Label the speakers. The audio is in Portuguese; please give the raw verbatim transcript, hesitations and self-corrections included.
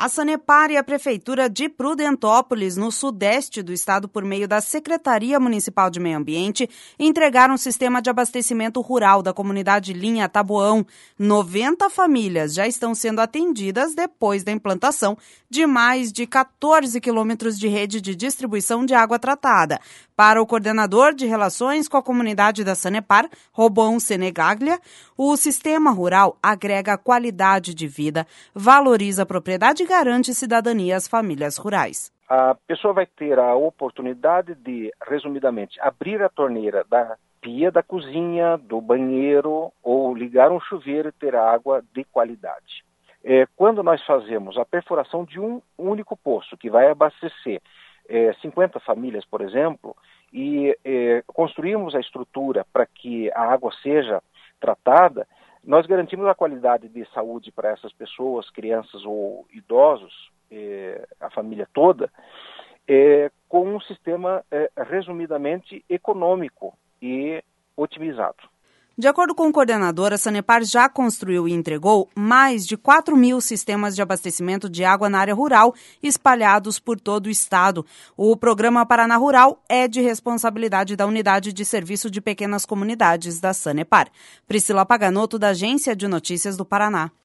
Speaker 1: A Sanepar e a Prefeitura de Prudentópolis, no sudeste do estado, por meio da Secretaria Municipal de Meio Ambiente, entregaram um sistema de abastecimento rural da comunidade Linha Taboão. noventa famílias já estão sendo atendidas depois da implantação de mais de quatorze quilômetros de rede de distribuição de água tratada. Para o coordenador de relações com a comunidade da Sanepar, Robão Senegaglia, o sistema rural agrega qualidade de vida, valoriza a propriedade e garante cidadania às famílias rurais.
Speaker 2: A pessoa vai ter a oportunidade de, resumidamente, abrir a torneira da pia da cozinha, do banheiro, ou ligar um chuveiro e ter água de qualidade. É, quando nós fazemos a perfuração de um único poço, que vai abastecer é, cinquenta famílias, por exemplo, e é, construímos a estrutura para que a água seja tratada, nós garantimos a qualidade de saúde para essas pessoas, crianças ou idosos, eh, a família toda, eh, com um sistema, eh, resumidamente, econômico e otimizado.
Speaker 1: De acordo com o coordenador, a Sanepar já construiu e entregou mais de quatro mil sistemas de abastecimento de água na área rural, espalhados por todo o estado. O programa Paraná Rural é de responsabilidade da Unidade de Serviço de Pequenas Comunidades da Sanepar. Priscila Paganoto, da Agência de Notícias do Paraná.